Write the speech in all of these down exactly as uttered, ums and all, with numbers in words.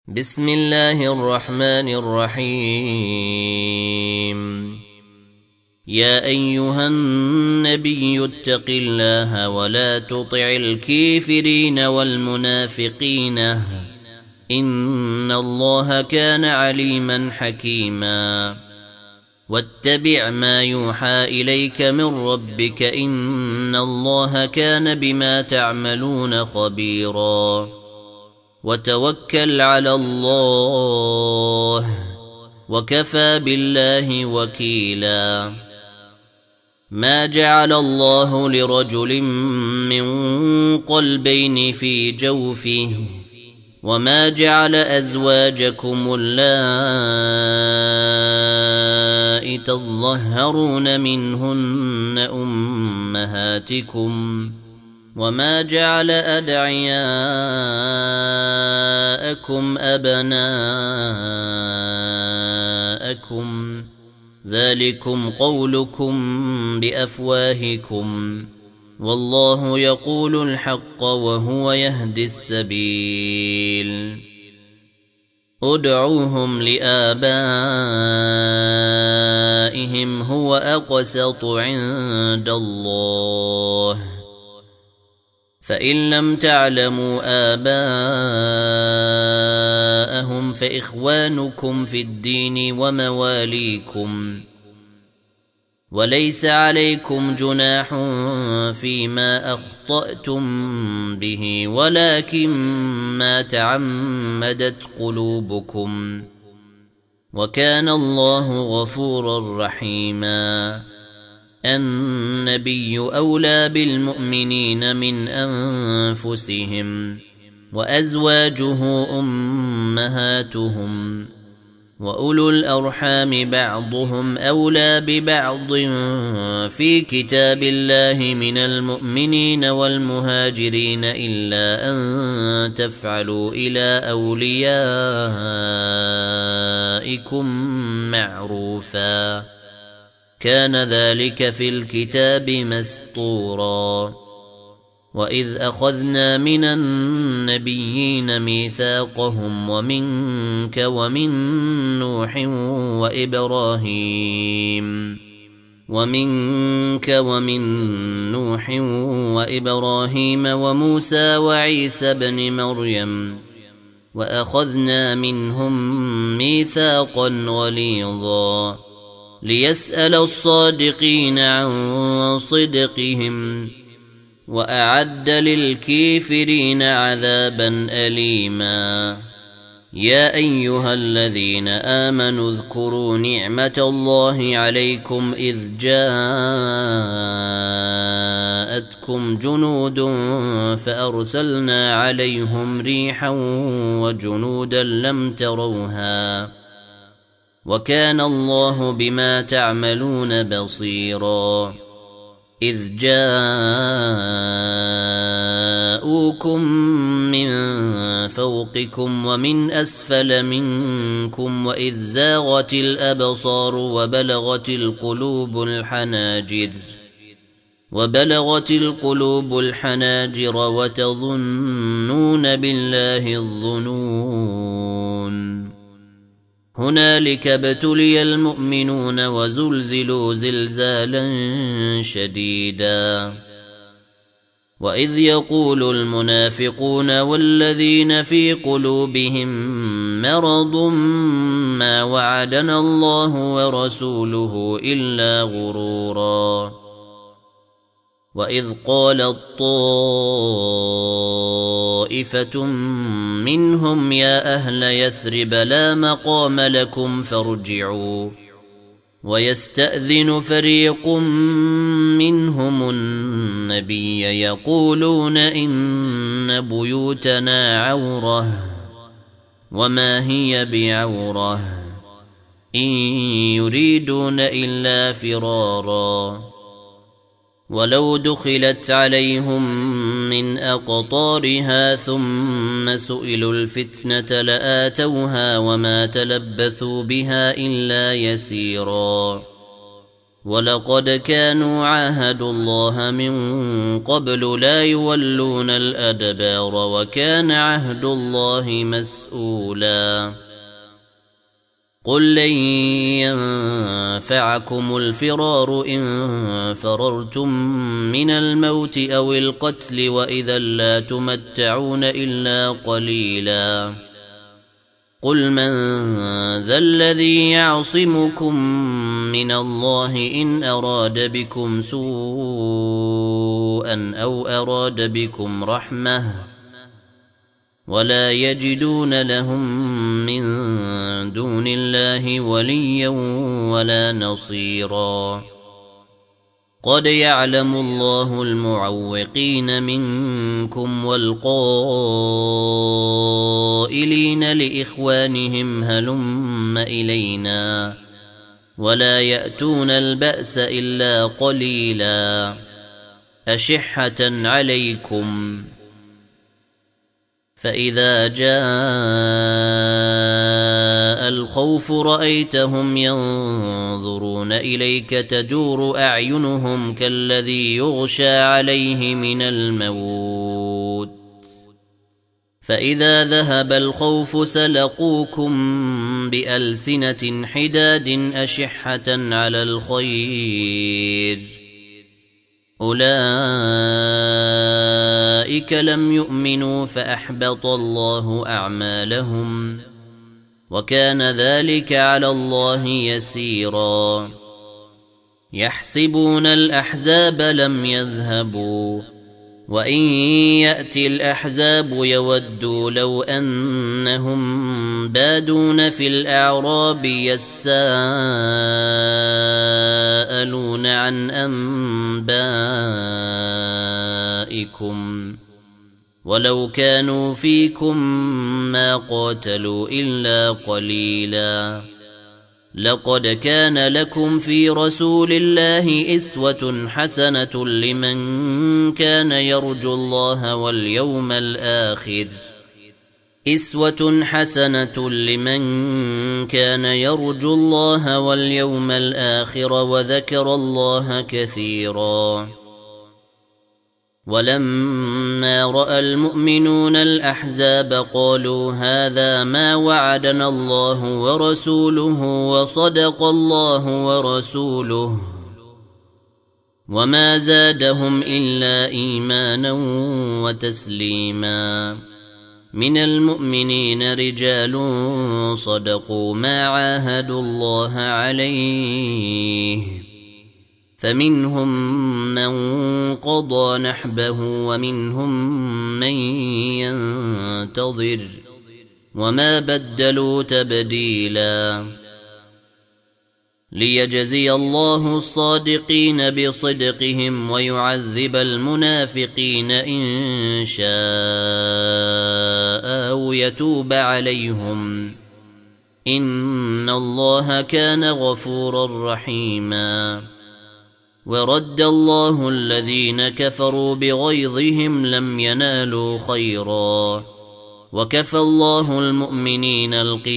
بسم الله الرحمن الرحيم. يا أيها النبي اتق الله ولا تطع الكافرين والمنافقين إن الله كان عليما حكيما. واتبع ما يوحى إليك من ربك إن الله كان بما تعملون خبيرا. وتوكل على الله وكفى بالله وكيلا. ما جعل الله لرجل من قلبين في جوفه وما جعل أزواجكم اللائي تظهرون منهن أمهاتكم وما جعل أدعياءكم أبناءكم ذلكم قولكم بأفواهكم والله يقول الحق وهو يهدي السبيل. ادعوهم لآبائهم هو أقسط عند الله فإن لم تعلموا آباءهم فإخوانكم في الدين ومواليكم وليس عليكم جناح فيما أخطأتم به ولكن ما تعمدت قلوبكم وكان الله غفورا رحيما. النبي أولى بالمؤمنين من أنفسهم وأزواجه أمهاتهم وأولو الأرحام بعضهم أولى ببعض في كتاب الله من المؤمنين والمهاجرين إلا أن تفعلوا إلى أوليائكم معروفا كان ذلك في الكتاب مسطورا. وإذ أخذنا من النبيين ميثاقهم ومنك ومن نوح وإبراهيم ومنك ومن نوح وإبراهيم وموسى وعيسى بن مريم وأخذنا منهم ميثاقا غليظا ليسأل الصادقين عن صدقهم وأعد للكافرين عذابا أليما. يا أيها الذين آمنوا اذكروا نعمة الله عليكم إذ جاءتكم جنود فأرسلنا عليهم ريحا وجنودا لم تروها وكان الله بما تعملون بصيرا. إذ جاءوكم من فوقكم ومن أسفل منكم وإذ زاغت الأبصار وبلغت القلوب الحناجر وبلغت القلوب الحناجر وتظنون بالله الظنون. هنالك ابتلي المؤمنون وزلزلوا زلزالا شديدا. وإذ يقول المنافقون والذين في قلوبهم مرض ما وعدنا الله ورسوله إلا غرورا. وإذ قالت طائفة منهم يا أهل يثرب لا مقام لكم فارجعوا ويستأذن فريق منهم النبي يقولون إن بيوتنا عورة وما هي بعورة إن يريدون إلا فرارا. ولو دخلت عليهم من أقطارها ثم سئلوا الفتنة لآتوها وما تلبثوا بها إلا يسيرا. ولقد كانوا عاهدوا الله من قبل لا يولون الأدبار وكان عهد الله مسؤولا قل لن ينفعكم الفرار إن فررتم من الموت أو القتل وإذا لا تمتعون إلا قليلا قل من ذا الذي يعصمكم من الله إن أراد بكم سوءا أو أراد بكم رحمة ولا يجدون لهم من دون الله وليا ولا نصيرا قد يعلم الله المعوقين منكم والقائلين لإخوانهم هلم إلينا ولا يأتون البأس إلا قليلا أشحة عليكم فإذا جاء الخوف رأيتهم ينظرون إليك تدور أعينهم كالذي يغشى عليه من الموت فإذا ذهب الخوف سلقوكم بألسنة حداد أشحة على الخير أولئك لم يؤمنوا فأحبط الله أعمالهم وكان ذلك على الله يسيرا يحسبون الأحزاب لم يذهبوا وإن يأتي الأحزاب يودوا لو أنهم بادون في الأعراب يساءلون عن أنبائكم ولو كانوا فيكم ما قاتلوا إلا قليلا لقد كان لكم في رسول الله إسوة حسنة لمن كان يرجو الله واليوم الآخر إسوة حسنة لمن كان يرجو الله واليوم الآخر وذكر الله كثيرا ولما رأى المؤمنون الأحزاب قالوا هذا ما وعدنا الله ورسوله وصدق الله ورسوله وما زادهم إلا إيمانا وتسليما من المؤمنين رجال صدقوا ما عاهدوا الله عليه فمنهم من قضى نحبه ومنهم من ينتظر وما بدلوا تبديلا ليجزي الله الصادقين بصدقهم ويعذب المنافقين إن شاء أو يتوب عليهم إن الله كان غفورا رحيما ورد الله الذين كفروا بغيظهم لم ينالوا خيرا وكفى الله المؤمنين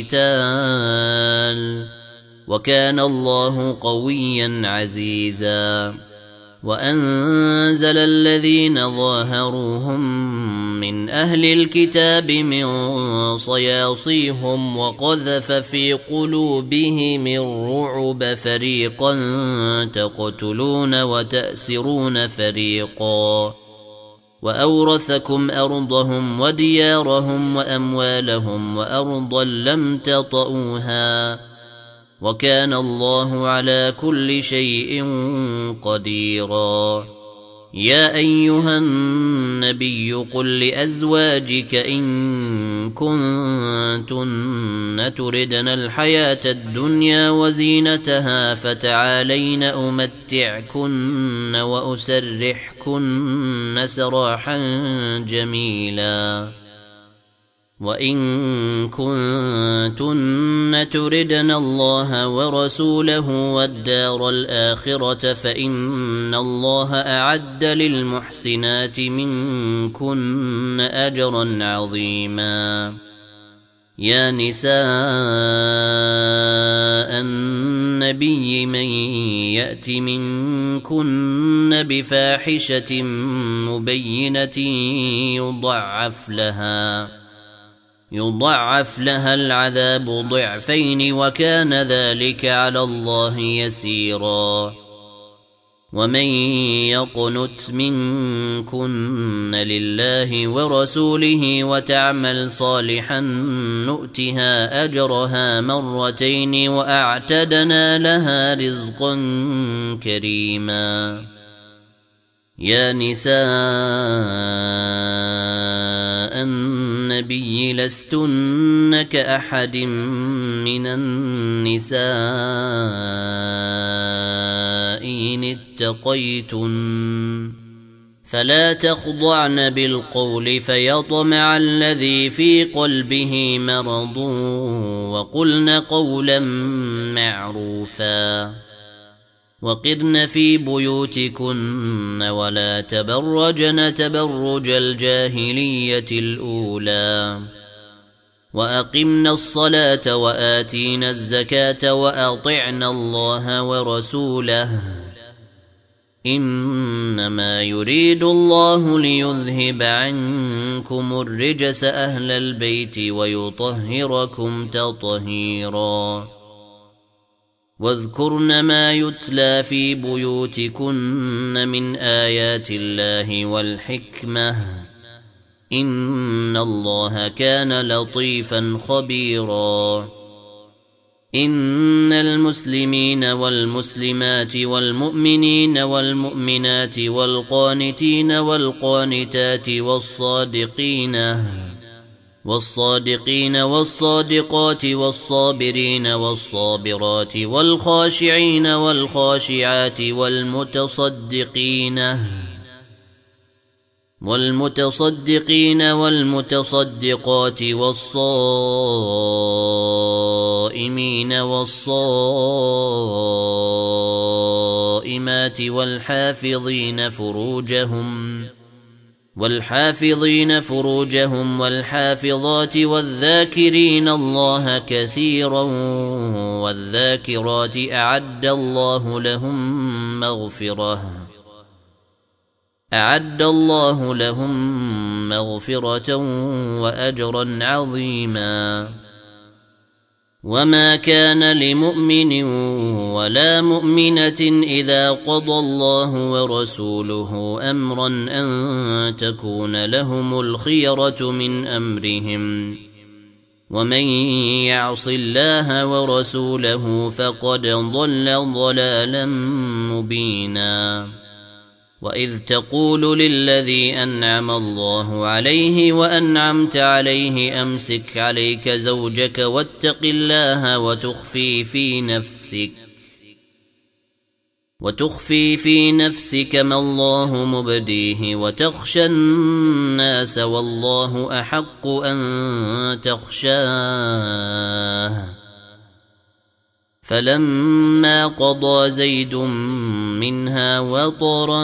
القتال وكان الله قويا عزيزا وأنزل الذين ظاهروهم من أهل الكتاب من صياصيهم وقذف في قلوبهم الرعب فريقا تقتلون وتأسرون فريقا وأورثكم أرضهم وديارهم وأموالهم وأرضا لم تطئوها وكان الله على كل شيء قديرا يا أيها النبي قل لأزواجك إن كنتن تردن الحياة الدنيا وزينتها فتعالين أمتعكن وأسرحكن سراحا جميلا وإن كنتن تردن الله ورسوله والدار الآخرة فإن الله أعد للمحسنات منكن أجرا عظيما يا نساء النبي من يأت منكن بفاحشة مبينة يضعف لها يضعف لها العذاب ضعفين وكان ذلك على الله يسيرا. ومن يقنت منكن لله ورسوله وتعمل صالحا نؤتها أجرها مرتين وأعتدنا لها رزقا كريما. يا نساء النبي لستن كأحد من النساء إن اتقيتن فلا تخضعن بالقول فيطمع الذي في قلبه مرض وقلن قولا معروفا. وقرن في بيوتكن ولا تبرجن تبرج الجاهلية الأولى وأقمنا الصلاة وآتينا الزكاة وأطعنا الله ورسوله إنما يريد الله ليذهب عنكم الرجس أهل البيت ويطهركم تطهيرا. واذكرن ما يتلى في بيوتكن من آيات الله والحكمة إن الله كان لطيفا خبيرا. إن المسلمين والمسلمات والمؤمنين والمؤمنات والقانتين والقانتات والصادقين والصادقين والصادقات والصابرين والصابرات والخاشعين والخاشعات والمتصدقين والمتصدقين والمتصدقات والصائمين والصائمات والحافظين فروجهم والحافظين فروجهم والحافظات والذاكرين الله كثيرا والذاكرات أعد الله لهم مغفرة أعد الله لهم مغفرة وأجرا عظيما. وما كان لمؤمن ولا مؤمنة إذا قضى الله ورسوله أمرا أن تكون لهم الخيرة من أمرهم ومن يعص الله ورسوله فقد ضل ضلالا مبينا. وإذ تقول للذي أنعم الله عليه وأنعمت عليه أمسك عليك زوجك واتق الله وتخفي في نفسك وتخفي في نفسك ما الله مبديه وتخشى الناس والله أحق أن تخشاه. فلما قضى زيد منها وطرا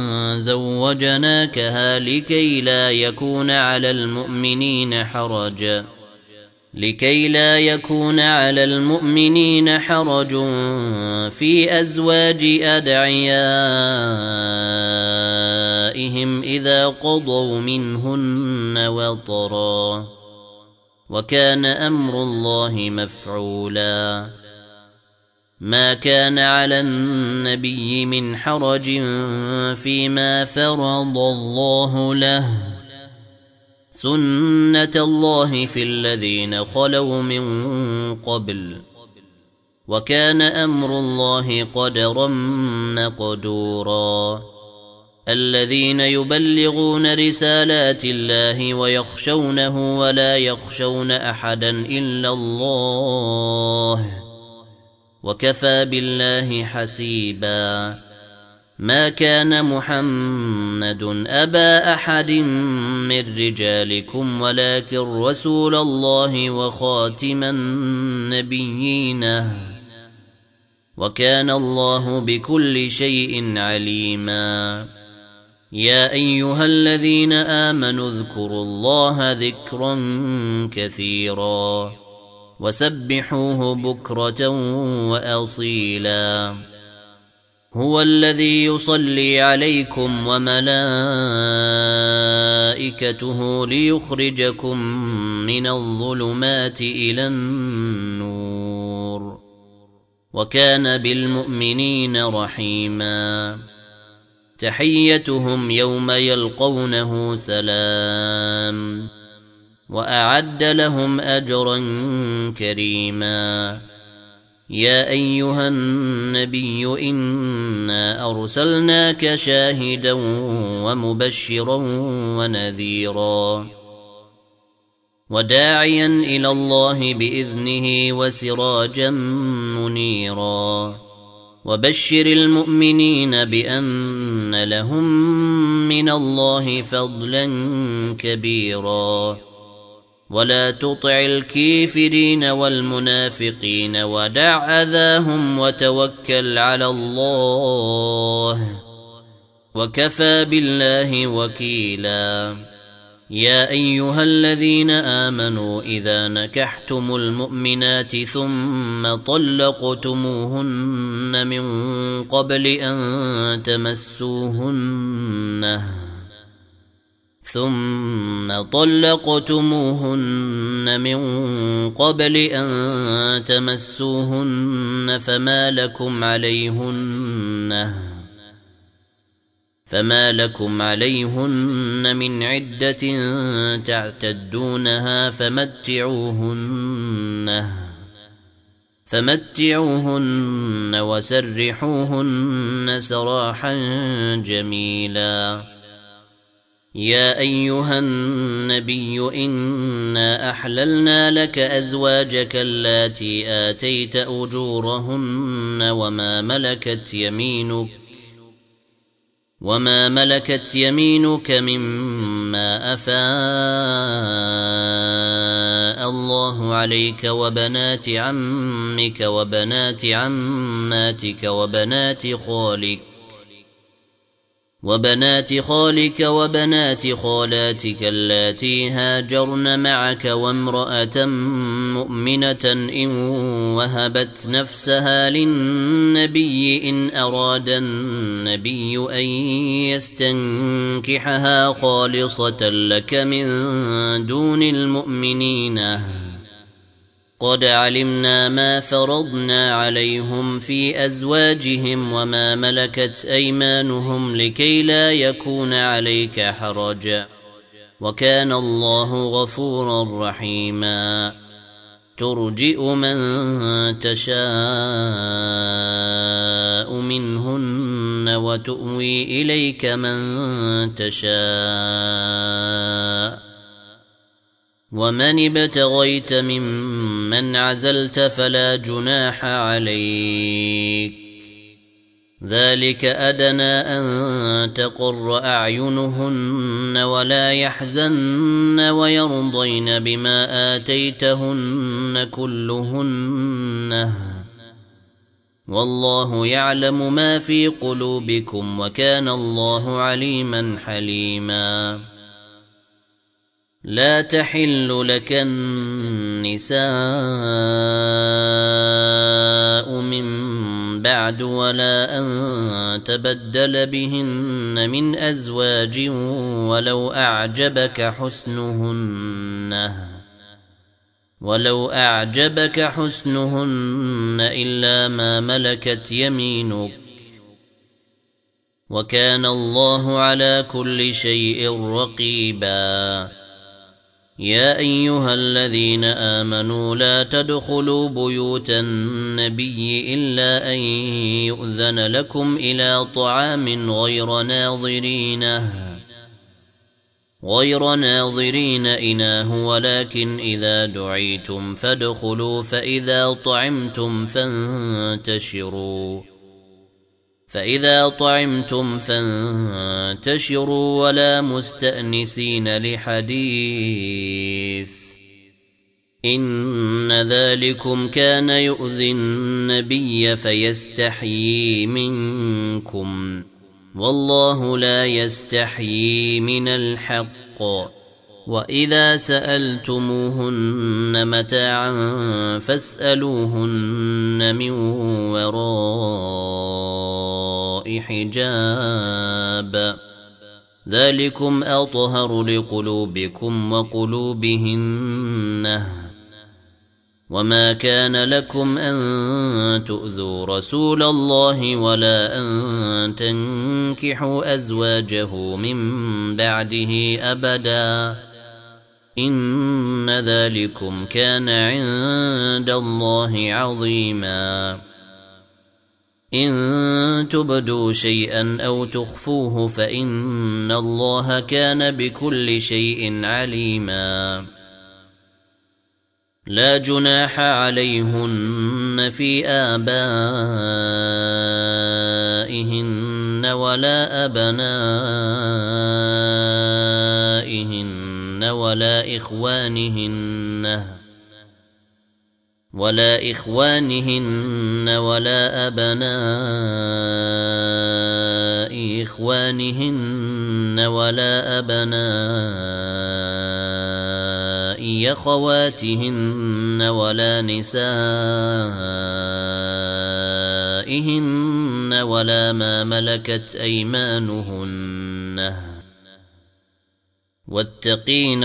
زوجناكها لكي لا يكون على المؤمنين حرج لكي لا يكون على المؤمنين حرج في أزواج أدعيائهم إذا قضوا منهن وطرا وكان أمر الله مفعولا. ما كان على النبي من حرج فيما فرض الله له سنة الله في الذين خلوا من قبل وكان أمر الله قدرا مقدورا. الذين يبلغون رسالات الله ويخشونه ولا يخشون أحدا إلا الله وكفى بالله حسيبا. ما كان محمد أبا أحد من رجالكم ولكن رسول الله وخاتم النبيين وكان الله بكل شيء عليما. يا أيها الذين آمنوا اذكروا الله ذكرا كثيرا وسبحوه بكرة وأصيلا هو الذي يصلي عليكم وملائكته ليخرجكم من الظلمات إلى النور وكان بالمؤمنين رحيما تحيتهم يوم يلقونه سلام وأعد لهم أجرا كريما يا أيها النبي إنا أرسلناك شاهدا ومبشرا ونذيرا وداعيا إلى الله بإذنه وسراجا منيرا وبشر المؤمنين بأن لهم من الله فضلا كبيرا ولا تطع الكافرين والمنافقين ودع أذاهم وتوكل على الله وكفى بالله وكيلا يا أيها الذين آمنوا إذا نكحتم المؤمنات ثم طلقتموهن من قبل أن تمسوهن ثم طلقتموهن من قبل أن تمسوهن فما لكم عليهن فما لكم عليهن من عدة تعتدونها فمتعوهن فمتعوهن وسرحوهن سراحا جميلا يا أيها النبي إنا أحللنا لك أزواجك اللاتي آتيت أجورهن وما ملكت يمينك وما ملكت يمينك مما أفاء الله عليك وبنات عمك وبنات عماتك وبنات خالك وبنات خالك وبنات خالاتك اللاتي هاجرن معك وامرأة مؤمنة إن وهبت نفسها للنبي إن أراد النبي أن يستنكحها خالصة لك من دون المؤمنين قد علمنا ما فرضنا عليهم في أزواجهم وما ملكت أيمانهم لكي لا يكون عليك حرج وكان الله غفورا رحيما ترجئ من تشاء منهن وتؤوي إليك من تشاء ومن ابتغيت ممن عزلت فلا جناح عليك ذلك أدنى أن تقر أعينهن ولا يحزن ويرضين بما آتيتهن كلهن والله يعلم ما في قلوبكم وكان الله عليما حليما لا تحل لك النساء من بعد ولا أن تبدل بهن من أزواج ولو أعجبك حسنهن ولو أعجبك حسنهن إلا ما ملكت يمينك وكان الله على كل شيء رقيبا يا أيها الذين آمنوا لا تدخلوا بيوت النبي إلا أن يؤذن لكم إلى طعام غير ناظرينه غير ناظرين إناه ولكن إذا دعيتم فادخلوا فإذا طعمتم فانتشروا فإذا طعمتم فانتشروا ولا مستأنسين لحديث إن ذلكم كان يؤذي النبي فيستحيي منكم والله لا يستحيي من الحق وإذا سألتموهن متاعا فاسألوهن من وراء حجاب ذلكم أطهر لقلوبكم وقلوبهن وما كان لكم أن تؤذوا رسول الله ولا أن تنكحوا أزواجه من بعده أبدا إن ذلكم كان عند الله عظيما إن تبدوا شيئا أو تخفوه فإن الله كان بكل شيء عليما لا جناح عليهن في آبائهن ولا أبنائهن ولا إخوانهن ولا إخوانهن ولا أبناء إخوانهن ولا أبناء أخواتهن ولا نسائهن ولا ما ملكت أيمانهن واتقين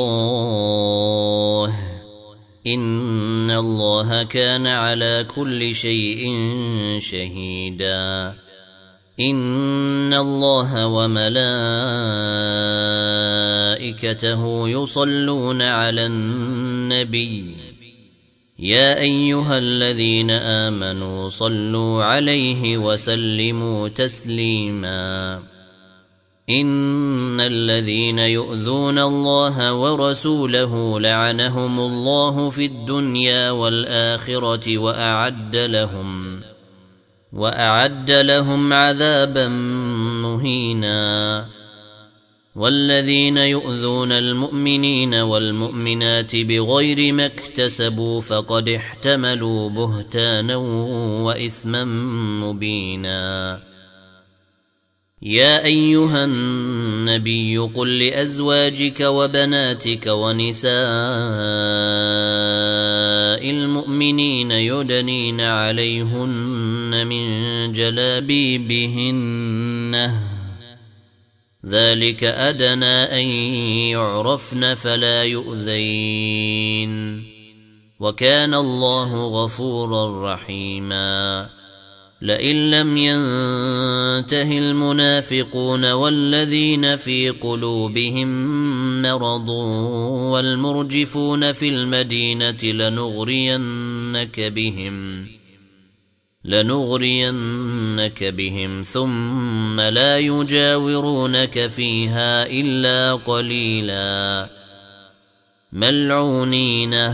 الله إن الله كان على كل شيء شهيدا إن الله وملائكته يصلون على النبي يا أيها الذين آمنوا صلوا عليه وسلموا تسليما إن الذين يؤذون الله ورسوله لعنهم الله في الدنيا والآخرة وأعد لهم وأعد لهم عذابا مهينا والذين يؤذون المؤمنين والمؤمنات بغير ما اكتسبوا فقد احتملوا بهتانا وإثما مبينا يا أيها النبي قل لأزواجك وبناتك ونساء المؤمنين يدنين عليهن من جلابيبهن ذلك أدنى أن يعرفن فلا يؤذين وكان الله غفورا رحيما لئن لم ينته المنافقون والذين في قلوبهم مرض والمرجفون في المدينة لنغرينك بهم لنغرينك بهم ثم لا يجاورونك فيها إلا قليلا ملعونين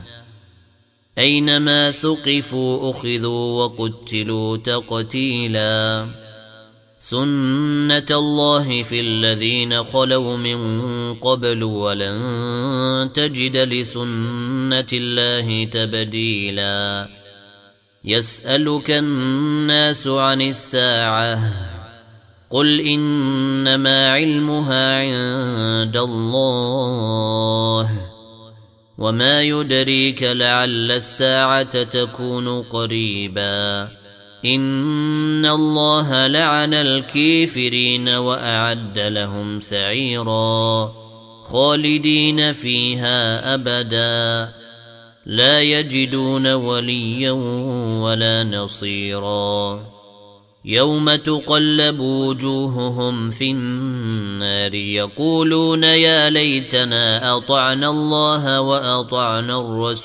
أينما ثقفوا أخذوا وقتلوا تقتيلا سنة الله في الذين خلوا من قبل ولن تجد لسنة الله تبديلا يسألك الناس عن الساعة قل إنما علمها عند الله وما يدريك لعل الساعة تكون قريبا إن الله لعن الكافرين وأعد لهم سعيرا خالدين فيها أبدا لا يجدون وليا ولا نصيرا يوم تقلب وجوههم في النار يقولون يا ليتنا أطعنا الله وأطعنا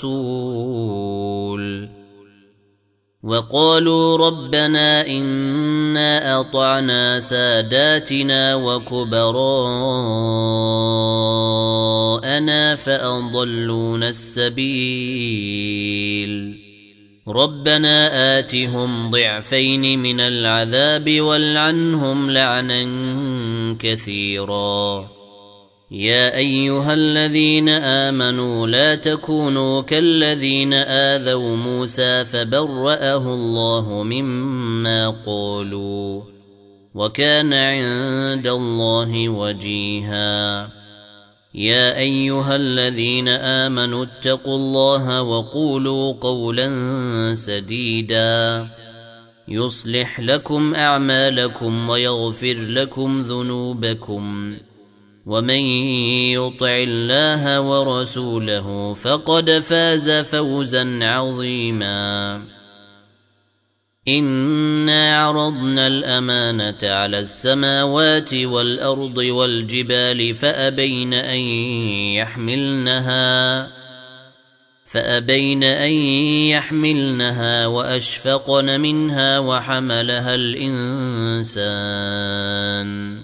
الرسول وقالوا ربنا إنا أطعنا ساداتنا وكبراءنا فأضلونا السبيل ربنا آتهم ضعفين من العذاب والعنهم لعنا كثيرا يا أيها الذين آمنوا لا تكونوا كالذين آذوا موسى فبرأه الله مما قالوا وكان عند الله وجيها. يا أيها الذين آمنوا اتقوا الله وقولوا قولا سديدا يصلح لكم أعمالكم ويغفر لكم ذنوبكم، ومن يطع الله ورسوله فقد فاز فوزا عظيما. إنا عرضنا الأمانة على السماوات والأرض والجبال فأبين أن يحملنها فأبين أن يحملنها وأشفقن منها وحملها الإنسان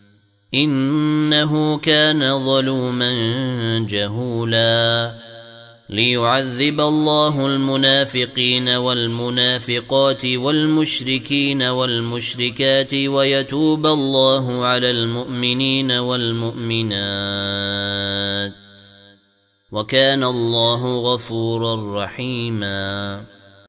إنه كان ظلوما جهولا. ليعذب الله المنافقين والمنافقات والمشركين والمشركات ويتوب الله على المؤمنين والمؤمنات، وكان الله غفورا رحيما.